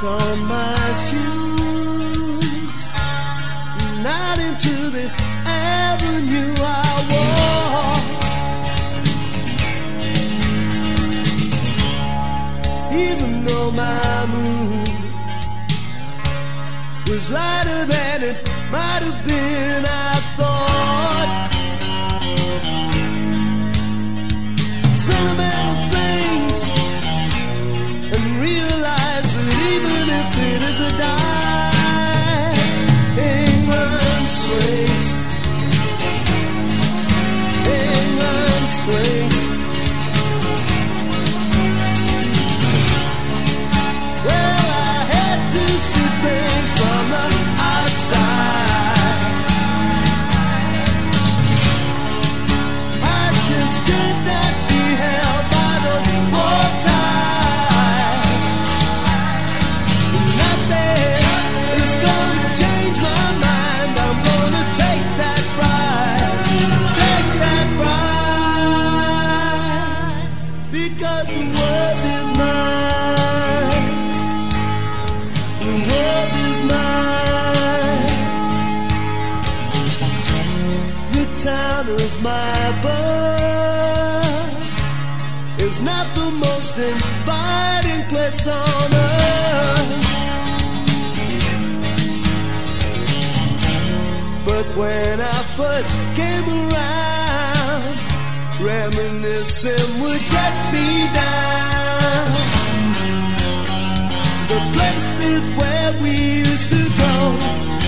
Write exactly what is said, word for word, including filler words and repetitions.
on my shoes, not into the avenue I walk. Even though my moon was lighter than it might have been, I thought sentimental things and realize that even if it is a die, England sways, England sways. Well, I had to see things from the outside. I just could not be held by those war ties. Nothing is gonna change my mind. I'm gonna take that ride, take that ride, because the world is mine. The world is mine. The town of my birth is not the most inviting place on earth, but when I first came around, reminiscing would get me down. The places where we used to go,